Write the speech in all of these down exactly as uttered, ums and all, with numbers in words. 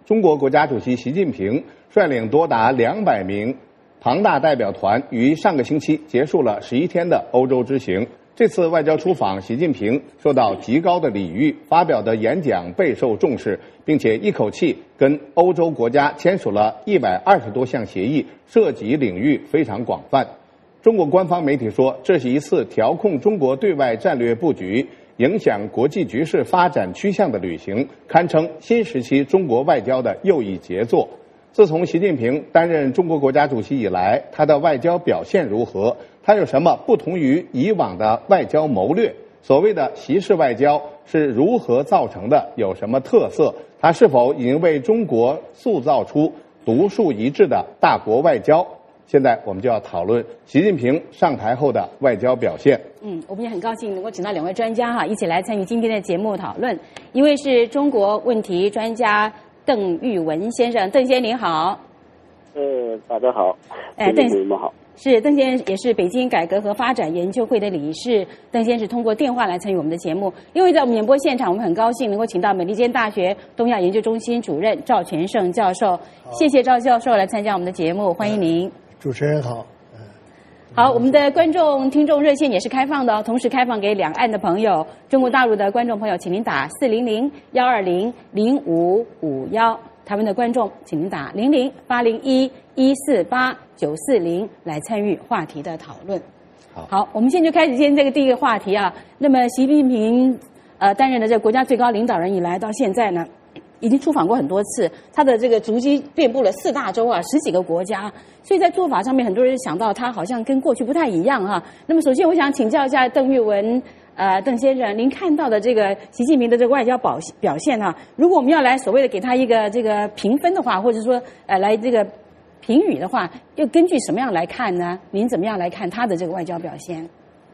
中国国家主席习近平率领多达两百名庞大代表团于上个星期结束了十一天的欧洲之行。这次外交出访，习近平受到极高的礼遇，发表的演讲备受重视，并且一口气跟欧洲国家签署了一百二十多项协议，涉及领域非常广泛。中国官方媒体说，这是一次调控中国对外战略布局、影响国际局势发展趋向的旅行，堪称新时期中国外交的又一杰作。自从习近平担任中国国家主席以来，他的外交表现如何？他有什么不同于以往的外交谋略？所谓的习式外交是如何造成的？有什么特色？他是否已经为中国塑造出独树一帜的大国外交？现在我们就要讨论习近平上台后的外交表现。 嗯，我们也很高兴能够请到两位专家哈，一起来参与今天的节目讨论。一位是中国问题专家邓玉文先生，邓先生您好。 呃，大家好。 哎，邓你们好。 是邓先生，也是北京改革和发展研究会的理事。邓先生是通过电话来参与我们的节目。因为在我们演播现场，我们很高兴能够请到美利坚大学东亚研究中心主任赵全胜教授。谢谢赵教授来参加我们的节目，欢迎您。嗯、 主持人好。 好，我们的观众听众热线也是开放的哦，同时开放给两岸的朋友，中国大陆的观众朋友，请您打四零零幺二零零五五幺。台湾的观众，请您打零零八零一一四八九四零来参与话题的讨论。 好， 好，我们现在就开始今天这个第一个话题啊。那么，习近平呃担任的这个国家最高领导人以来，到现在呢，已经出访过很多次，他的这个足迹遍布了四大洲啊，十几个国家。所以在做法上面，很多人想到他好像跟过去不太一样哈。那么，首先我想请教一下邓玉文。呃，邓先生，您看到的这个习近平的这个外交表表现哈、啊，如果我们要来所谓的给他一个这个评分的话，或者说呃来这个评语的话，又根据什么样来看呢？您怎么样来看他的这个外交表现？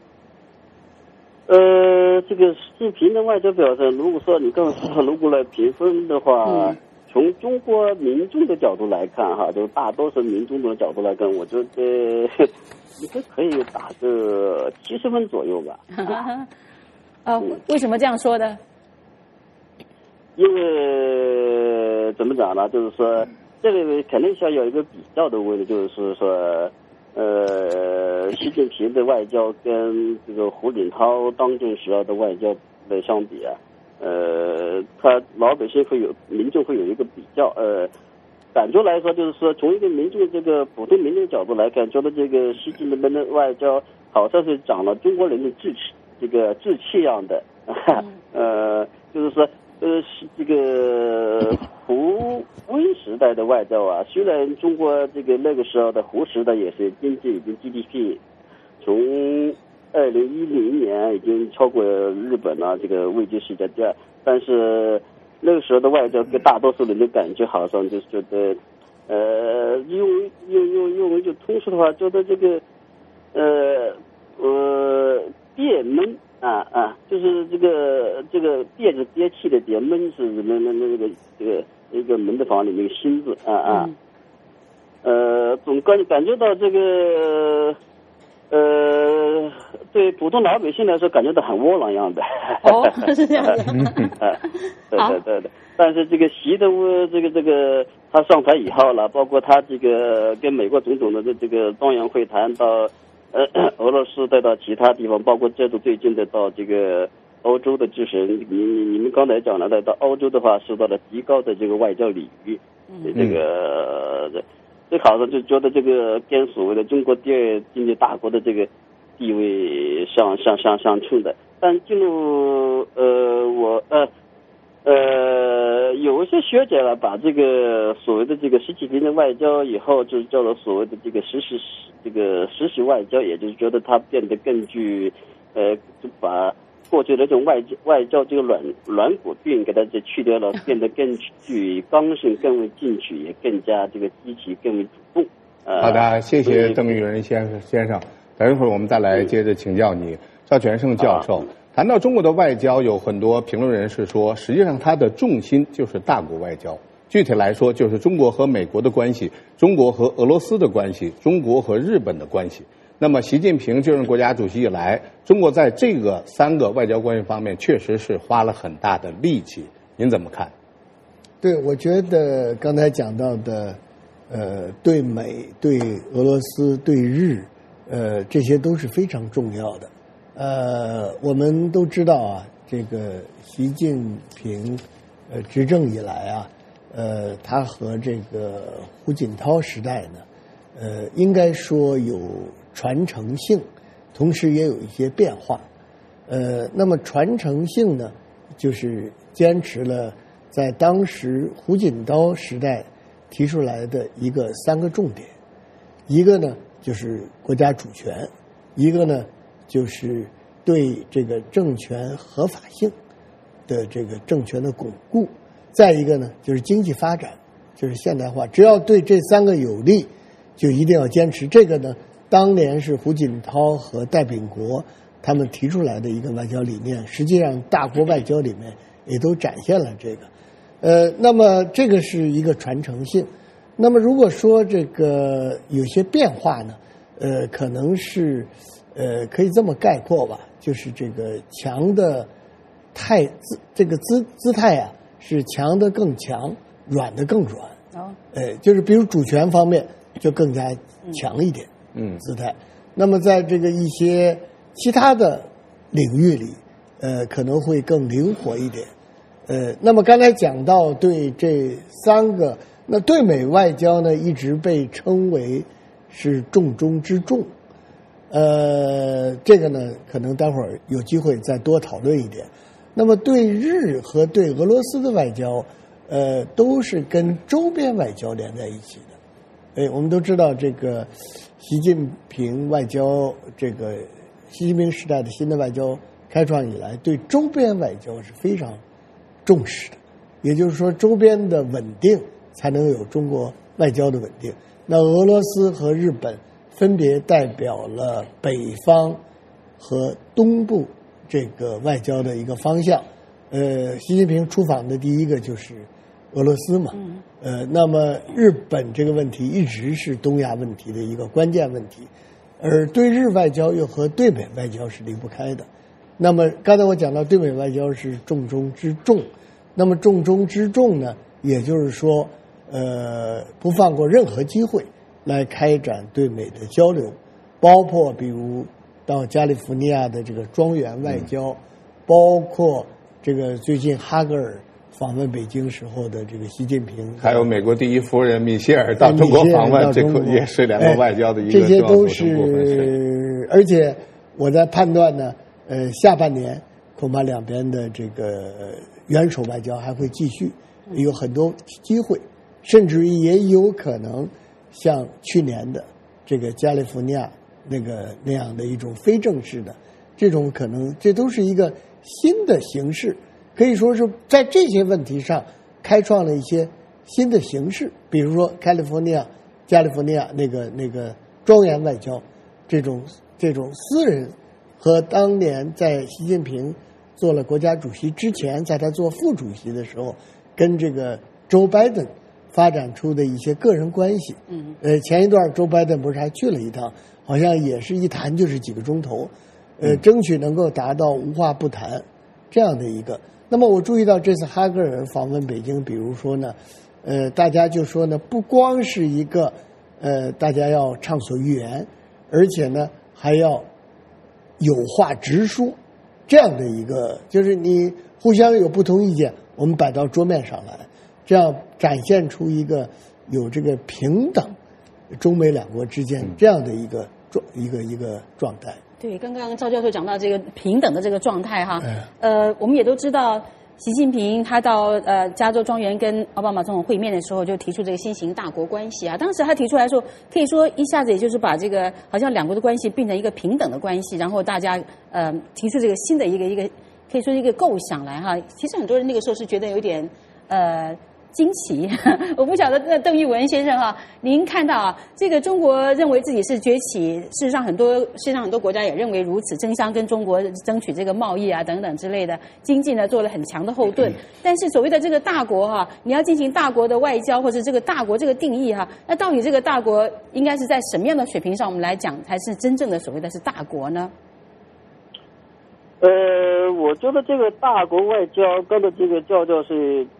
呃，这个习近平的外交表现，如果说你刚才说如果来评分的话，嗯、从中国民众的角度来看哈，就大多数民众的角度来看，我觉得。应该可以打个七十分左右吧。 哦，为什么这样说呢？ 因为怎么讲呢？就是说，这个肯定是要有一个比较的问题，就是说，呃，习近平的外交跟这个胡锦涛当政时候的外交来相比啊，呃，他老百姓会有民众会有一个比较，呃。感觉来说，就是说，从一个民众这个普通民众的角度来看，觉得这个习近平的外交好像是长了中国人的志气，这个志气样的。呃，就是说，呃，这个胡温时代的外交啊，虽然中国这个那个时候的胡时代也是经济已经 G D P 从二零一零年已经超过日本了，这个位居世界第二，但是。那个时候的外交给大多数人的感觉好像就是觉得，呃，用用用用就通俗的话，觉得这个，呃呃，憋闷啊啊，就是这个这个憋着憋气的憋，闷是什么？那那那个这个一个门的房里面心字啊啊，呃，总感感觉到这个。呃，对普通老百姓来说，感觉到很窝囊样的。 哦，是这样的。 对对对对。但是这个习的这个这个他上台以后了，包括他这个跟美国总统的这个中央会谈到呃俄罗斯再到其他地方，包括这次最近的到这个欧洲的之行，你你你们刚才讲了的，到欧洲的话受到了极高的这个外交礼遇，嗯、这个。嗯这好像就觉得这个跟所谓的中国第二经济大国的这个地位相相相相称的，但进入呃我呃呃有一些学者了，把这个所谓的这个习近平的外交以后就叫做所谓的这个实时这个实时外交，也就是觉得它变得更具呃就把。过去的这种外交外交这个软软骨病给它就去掉了，变得更具刚性，更为进取，也更加这个积极，更为主动。呃、 好的，谢谢邓玉文先生先生。等一会儿我们再来接着请教你，赵全胜教授。啊、谈到中国的外交，有很多评论人士说，实际上它的重心就是大国外交。具体来说，就是中国和美国的关系，中国和俄罗斯的关系，中国和日本的关系。那么，习近平就任国家主席以来，中国在这个三个外交关系方面，确实是花了很大的力气。您怎么看？ 对，我觉得刚才讲到的，呃，对美、对俄罗斯、对日，呃，这些都是非常重要的。呃，我们都知道啊，这个习近平呃执政以来啊，呃，他和这个胡锦涛时代呢，呃，应该说有传承性，同时也有一些变化。呃，那么传承性呢，就是坚持了在当时胡锦涛时代提出来的一个三个重点，一个呢就是国家主权，一个呢就是对这个政权合法性的这个政权的巩固，再一个呢就是经济发展，就是现代化。只要对这三个有利，就一定要坚持。这个呢，当年是胡锦涛和戴秉国他们提出来的一个外交理念，实际上大国外交里面也都展现了这个。呃，那么这个是一个传承性。那么如果说这个有些变化呢，呃，可能是呃可以这么概括吧，就是这个强的态姿，这个姿姿态啊，是强的更强，软的更软。哦，呃，就是比如主权方面就更加强一点，嗯，姿态。那么在这个一些其他的领域里，呃，可能会更灵活一点。呃，那么刚才讲到对这三个，那对美外交呢，一直被称为是重中之重。呃，这个呢，可能待会儿有机会再多讨论一点。那么对日和对俄罗斯的外交，呃，都是跟周边外交连在一起的。哎，我们都知道这个习近平外交，这个习近平时代的新的外交开创以来，对周边外交是非常重视的。也就是说，周边的稳定才能有中国外交的稳定。那俄罗斯和日本分别代表了北方和东部这个外交的一个方向。呃，习近平出访的第一个就是俄罗斯嘛。呃，那么日本这个问题一直是东亚问题的一个关键问题，而对日外交又和对美外交是离不开的。那么刚才我讲到对美外交是重中之重，那么重中之重呢，也就是说，呃，不放过任何机会来开展对美的交流，包括比如到加利福尼亚的这个庄园外交，嗯、包括这个最近哈格尔访问北京时候的这个习近平， 还有美国第一夫人米歇尔到中国访问，这个也是两个外交的一个重要组成部分。 这些都是，而且我在判断呢，呃，下半年恐怕两边的这个元首外交还会继续，有很多机会，甚至于也有可能像去年的这个加利福尼亚那个那样的一种非正式的这种可能，这都是一个新的形式。可以说是在这些问题上开创了一些新的形式，比如说加利福尼亚、加利福尼亚那个那个庄园外交，这种这种私人和当年在习近平做了国家主席之前，在他做副主席的时候，跟这个 Joe Biden 发展出的一些个人关系。嗯，呃，前一段 Joe Biden 不是还去了一趟，好像也是一谈就是几个钟头，呃，嗯、争取能够达到无话不谈这样的一个。那么我注意到这次哈格尔访问北京，比如说呢，呃，大家就说呢，不光是一个呃，大家要畅所欲言，而且呢还要有话直说，这样的一个，就是你互相有不同意见，我们摆到桌面上来，这样展现出一个有这个平等中美两国之间这样的一个状一个一个状态。 对，刚刚赵教授讲到这个平等的这个状态哈，呃，我们也都知道，习近平他到呃加州庄园跟奥巴马总统会面的时候，就提出这个新型大国关系啊。当时他提出来说，可以说一下子也就是把这个好像两国的关系变成一个平等的关系，然后大家呃提出这个新的一个一个可以说一个构想来哈。其实很多人那个时候是觉得有点呃。惊奇，我不晓得那邓玉文先生哈，您看到啊，这个中国认为自己是崛起，事实上很多世界上很多国家也认为如此，争相跟中国争取这个贸易啊等等之类的，经济呢做了很强的后盾。但是所谓的这个大国哈，你要进行大国的外交或者这个大国这个定义哈，那到底这个大国应该是在什么样的水平上我们来讲才是真正的所谓的是大国呢？ 呃，我觉得这个大国外交跟着这个教教是。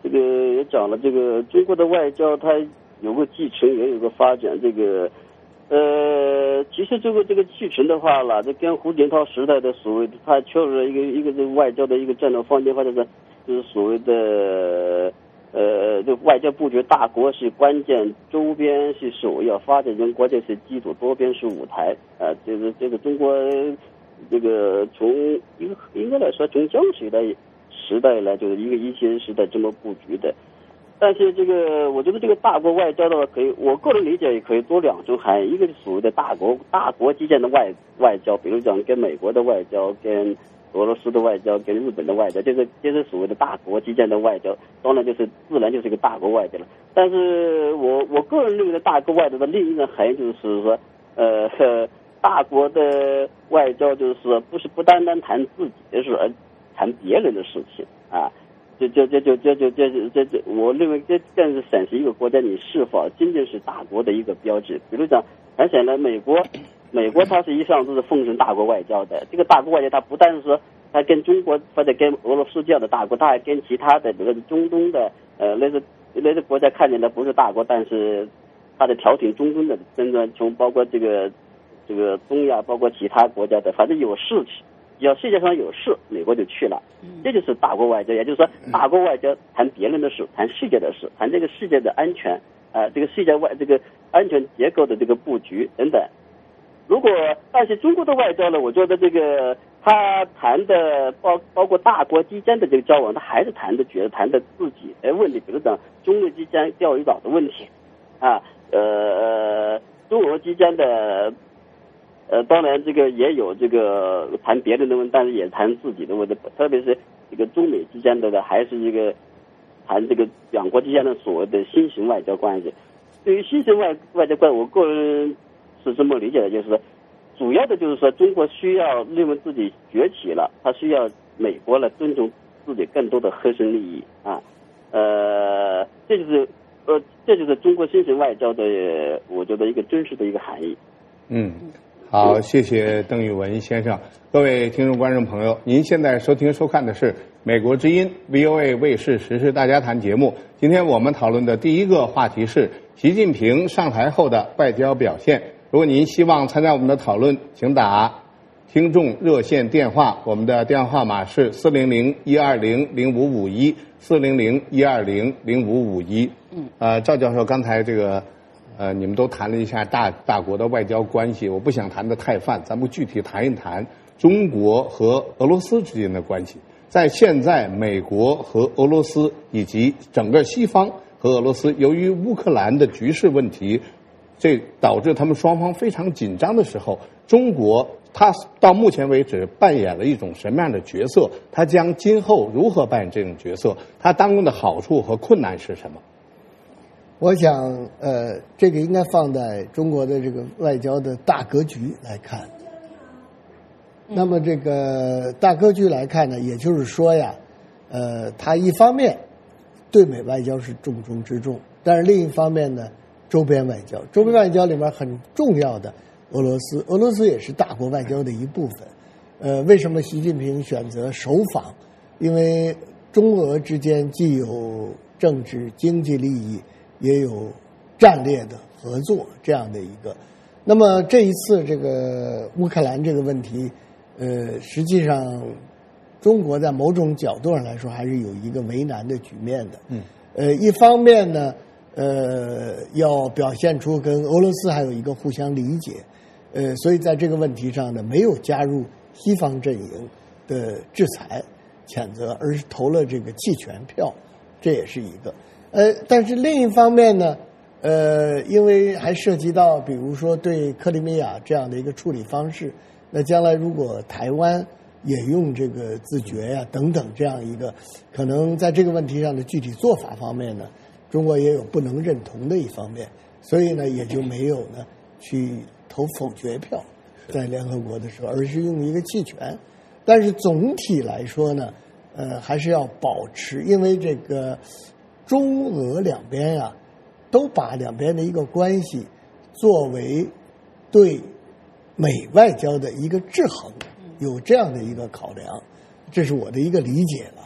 这个也讲了，这个中国的外交它有个继承，也有个发展。这个呃，其实这个这个继承的话了，这跟胡锦涛时代的所谓的，它确实一个一个这个外交的一个战略方针，或者是就是所谓的。呃，这外交布局，大国是关键，周边是首要，发展中国家是基础，多边是舞台。啊、呃，这个这个中国，这个从一个应该来说，从江水的时代来，就是一个一线时代这么布局的。但是这个，我觉得这个大国外交的话，可以，我个人理解也可以多两种含义，一个是所谓的大国大国之间的外外交，比如讲跟美国的外交，跟俄罗斯的外交跟日本的外交，这个这是所谓的大国之间的外交，当然就是自然就是一个大国外交了。但是我我个人认为的大国外交的另一个含义就是说，呃，大国的外交就是说不是不单单谈自己的事，而谈别人的事情啊。这这这这这这这这这，我认为这这样是审视一个国家你是否真正是大国的一个标志。比如讲，很显然美国。美国它是一向都是奉行大国外交的，这个大国外交它不但是说它跟中国或者跟俄罗斯这样的大国，它还跟其他的比如说中东的呃类似类似国家看起来不是大国，但是它的调停中东的争端，从包括这个这个东亚，包括其他国家的，反正有事情，只要世界上有事，美国就去了，这就是大国外交。也就是说，大国外交谈别人的事，谈世界的事，谈这个世界的安全啊、呃，这个世界外这个安全结构的这个布局等等。如果但是中国的外交呢，我觉得这个他谈的包包括大国之间的这个交往，他还是谈的觉得谈的自己的问题，比如讲中日之间钓鱼岛的问题啊，呃中俄之间的呃当然这个也有这个谈别人的问题，但是也谈自己的问题，特别是这个中美之间的还是这个谈这个两国之间的所谓的新型外交关系。对于新型外外交关系，我个人是这么理解的，就是说，主要的就是说，中国需要认为自己崛起了，它需要美国来尊重自己更多的核心利益啊，呃，这就是呃，这就是中国新型外交的，我觉得一个真实的一个含义。 嗯，好，谢谢邓玉文先生。各位听众观众朋友，您现在收听收看的是美国之音 V O A 卫视时事大家谈节目。今天我们讨论的第一个话题是习近平上台后的外交表现。如果您希望参加我们的讨论，请打听众热线电话，我们的电话号码是四零零一二零零五五一四零零一二零零五五一。嗯，呃，赵教授，刚才这个呃，你们都谈了一下大大国的外交关系，我不想谈得太泛，咱们具体谈一谈中国和俄罗斯之间的关系。在现在，美国和俄罗斯以及整个西方和俄罗斯，由于乌克兰的局势问题，这导致他们双方非常紧张的时候，中国它到目前为止扮演了一种什么样的角色？它将今后如何扮演这种角色？它当中的好处和困难是什么？ 我想，呃，这个应该放在中国的这个外交的大格局来看。那么，这个大格局来看呢，也就是说呀，呃，它一方面对美外交是重中之重，但是另一方面呢，周边外交，周边外交里面很重要的俄罗斯，俄罗斯也是大国外交的一部分。呃，为什么习近平选择首访？因为中俄之间既有政治经济利益，也有战略的合作这样的一个。那么这一次这个乌克兰这个问题，呃，实际上中国在某种角度上来说还是有一个为难的局面的。嗯，呃，一方面呢，呃，要表现出跟俄罗斯还有一个互相理解，呃，所以在这个问题上呢，没有加入西方阵营的制裁谴责，而是投了这个弃权票，这也是一个。呃，但是另一方面呢，呃，因为还涉及到比如说对克里米亚这样的一个处理方式，那将来如果台湾也用这个自决呀、啊、等等这样一个，可能在这个问题上的具体做法方面呢，中国也有不能认同的一方面，所以呢也就没有呢去投否决票在联合国的时候，而是用一个弃权。但是总体来说呢，呃，还是要保持，因为这个中俄两边呀、啊，都把两边的一个关系作为对美外交的一个制衡，有这样的一个考量，这是我的一个理解了。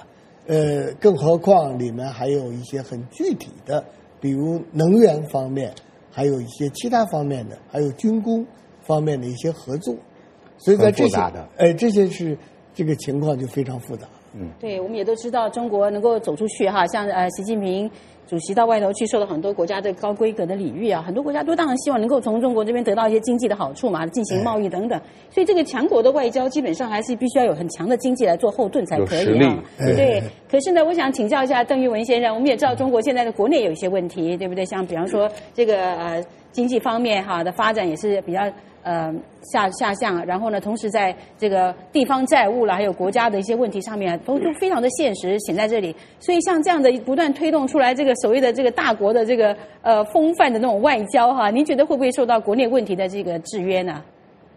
呃，更何况里面还有一些很具体的，比如能源方面，还有一些其他方面的，还有军工方面的一些合作。所以在这些，哎，这些是这个情况就非常复杂。 嗯，对，我们也都知道，中国能够走出去哈，像呃习近平主席到外头去，受到很多国家的高规格的礼遇啊，很多国家都当然希望能够从中国这边得到一些经济的好处嘛，进行贸易等等。所以这个强国的外交基本上还是必须要有很强的经济来做后盾才可以啊。对。可是呢，我想请教一下邓玉文先生，我们也知道中国现在的国内有一些问题，对不对？像比方说这个呃经济方面哈的发展也是比较。呃，下下降，然后呢，同时在这个地方债务了，还有国家的一些问题上面，都都非常的现实显在这里。所以像这样的不断推动出来这个所谓的这个大国的这个呃风范的那种外交哈，您觉得会不会受到国内问题的这个制约呢？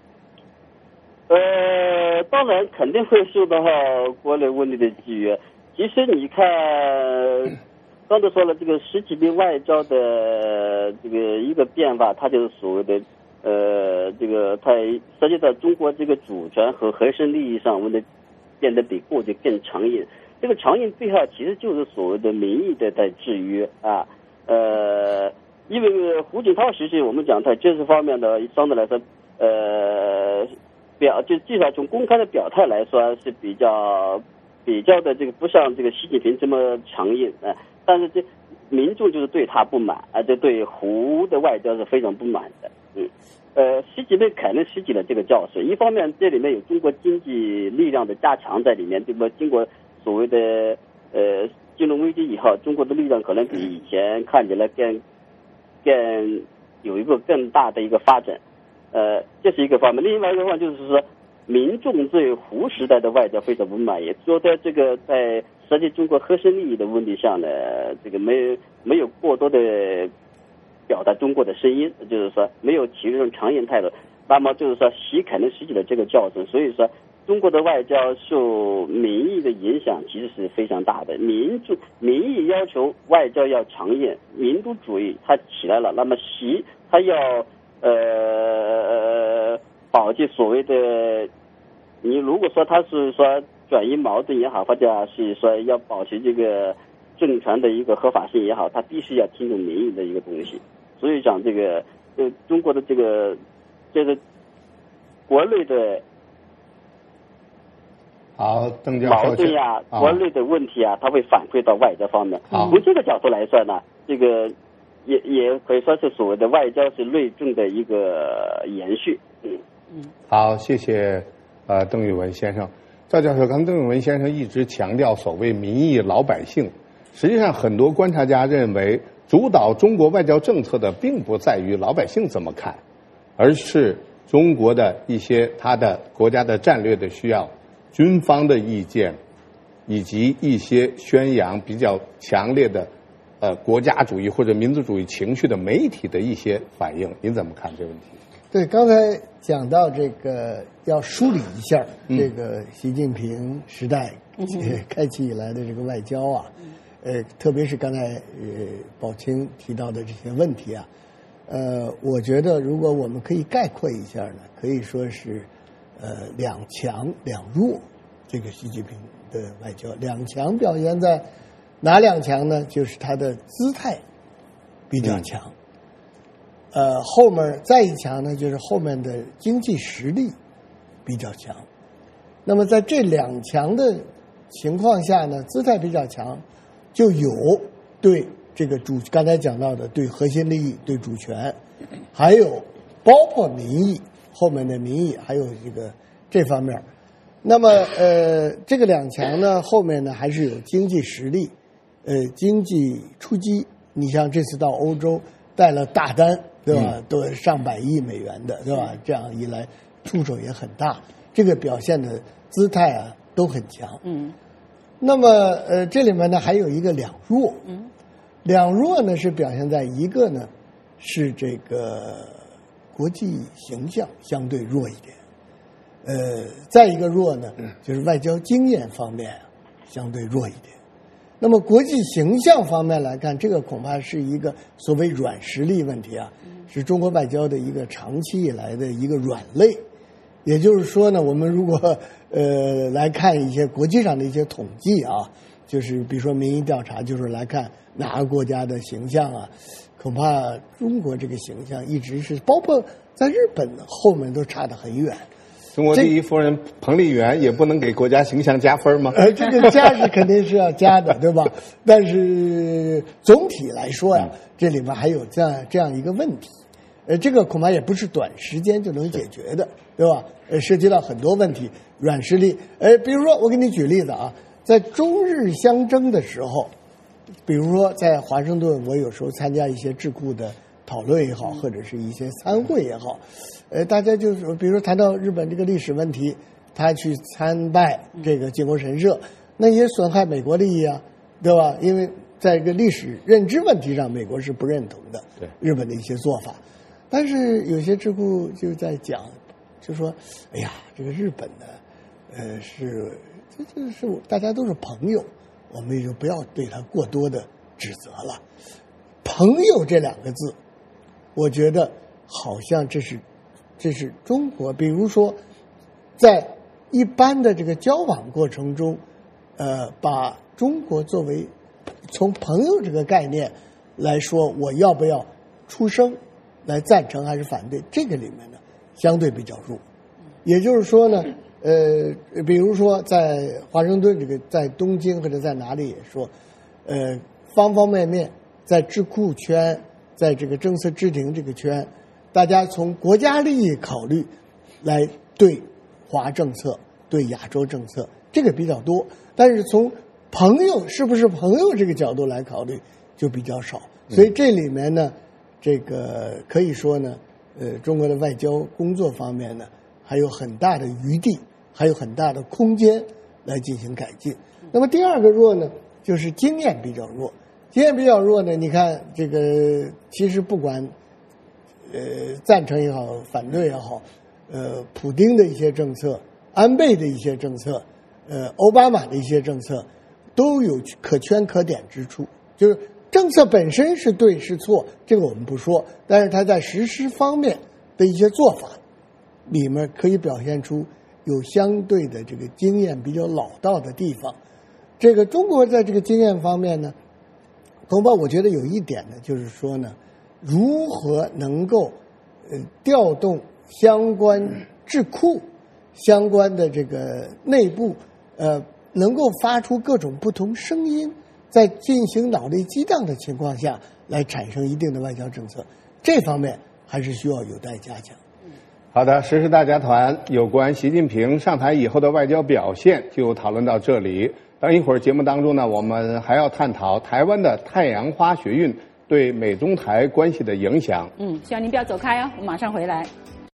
呃，当然肯定会受到国内问题的制约。其实你看，刚才说了，这个习近平外交的这个一个变化，它就是所谓的。呃，这个它涉及到中国这个主权和核心利益上，我们的变得比过去更强硬。这个强硬背后其实就是所谓的民意的在制约啊。呃，因为胡锦涛时期，我们讲在军事方面的相对来说，呃，表就至少从公开的表态来说是比较比较的这个不像这个习近平这么强硬啊，但是这民众就是对他不满啊，就对胡的外交是非常不满的。嗯，呃，习近平肯定吸取了这个教训。一方面，这里面有中国经济力量的加强在里面，对吧？经过所谓的呃金融危机以后，中国的力量可能比以前看起来更更有一个更大的一个发展。呃，这是一个方面。另外一个方面就是说，民众对胡时代的外交非常不满意，说在这个在涉及中国核心利益的问题上呢，这个没没有过多的。表达中国的声音，就是说没有起这种强硬态度，那么就是说习肯定吸取了这个教训，所以说中国的外交受民意的影响其实是非常大的。民主民意要求外交要强硬，民族主义它起来了，那么习他要呃保持所谓的，你如果说他是说转移矛盾也好，或者是说要保持这个政权的一个合法性也好，他必须要听从民意的一个东西。所以讲这个呃中国的这个这个国内的好邓教授矛盾呀、啊、国内的问题啊，它会反馈到外交方面。从这个角度来说呢，这个也也可以说是所谓的外交是内政的一个延续。嗯嗯，好，谢谢呃邓玉文先生。赵教授，刚邓玉文先生一直强调所谓民意老百姓，实际上很多观察家认为，主导中国外交政策的并不在于老百姓怎么看，而是中国的一些他的国家的战略的需要、军方的意见，以及一些宣扬比较强烈的呃国家主义或者民族主义情绪的媒体的一些反应。您怎么看这个问题？ 对，刚才讲到这个要梳理一下这个习近平时代、嗯、开启以来的这个外交啊。呃，特别是刚才呃宝清提到的这些问题啊，呃，我觉得如果我们可以概括一下呢，可以说是呃两强两弱，这个习近平的外交。两强表现在哪两强呢？就是他的姿态比较强，嗯、呃，后面再一强呢，就是后面的经济实力比较强。那么在这两强的情况下呢，姿态比较强。就有对这个主刚才讲到的对核心利益、对主权，还有包括民意后面的民意，还有这个这方面。那么呃，这个两强呢，后面呢还是有经济实力，呃，经济出击。你像这次到欧洲带了大单，对吧？嗯、都上百亿美元的，对吧？这样一来，出手也很大，这个表现的姿态啊都很强。嗯。那么，呃，这里面呢还有一个两弱，嗯，两弱呢是表现在一个呢是这个国际形象相对弱一点，呃，再一个弱呢就是外交经验方面相对弱一点。那么国际形象方面来看，这个恐怕是一个所谓软实力问题啊，是中国外交的一个长期以来的一个软肋。也就是说呢，我们如果呃来看一些国际上的一些统计啊， 就是比如说民意调查，就是来看哪个国家的形象啊，恐怕中国这个形象一直是，包括在日本后面都差得很远。 中国第一夫人彭丽媛也不能给国家形象加分吗？ 呃，这个加是肯定是要加的，对吧？但是总体来说呀、啊，这里面还有这样这样一个问题，呃，这个恐怕也不是短时间就能解决的，对吧？呃，涉及到很多问题，软实力。呃，比如说我给你举例子啊，在中日相争的时候，比如说在华盛顿，我有时候参加一些智库的讨论也好，或者是一些参会也好，呃，大家就是比如说谈到日本这个历史问题，他去参拜这个靖国神社，那也损害美国利益啊，对吧？因为在这个历史认知问题上，美国是不认同的， 对日本的一些做法。但是有些智库就在讲，就说，哎呀，这个日本呢，呃，是这这是大家都是朋友，我们也就不要对他过多的指责了。朋友这两个字，我觉得好像这是这是中国，比如说在一般的这个交往过程中，呃，把中国作为从朋友这个概念来说，我要不要出声来赞成还是反对，这个里面呢相对比较弱。也就是说呢，呃，比如说在华盛顿这个，在东京或者在哪里也说，呃，方方面面在智库圈，在这个政策制定这个圈，大家从国家利益考虑来对华政策、对亚洲政策，这个比较多。但是从朋友是不是朋友这个角度来考虑，就比较少。所以这里面呢，这个可以说呢，呃，中国的外交工作方面呢，还有很大的余地，还有很大的空间来进行改进。那么第二个弱呢，就是经验比较弱。经验比较弱呢，你看这个，其实不管呃赞成也好，反对也好，呃，普丁的一些政策，安倍的一些政策，呃，奥巴马的一些政策，都有可圈可点之处。就是政策本身是对是错，这个我们不说，但是他在实施方面的一些做法里面，可以表现出有相对的这个经验比较老道的地方。这个中国在这个经验方面呢，恐怕我觉得有一点呢，就是说呢，如何能够呃调动相关智库、相关的这个内部呃，能够发出各种不同声音，在进行脑力激荡的情况下，来产生一定的外交政策，这方面还是需要有待加强。 好的，时事大家团有关习近平上台以后的外交表现就讨论到这里。等一会儿节目当中呢，我们还要探讨台湾的太阳花学运对美中台关系的影响。 嗯，希望您不要走开哦，我马上回来。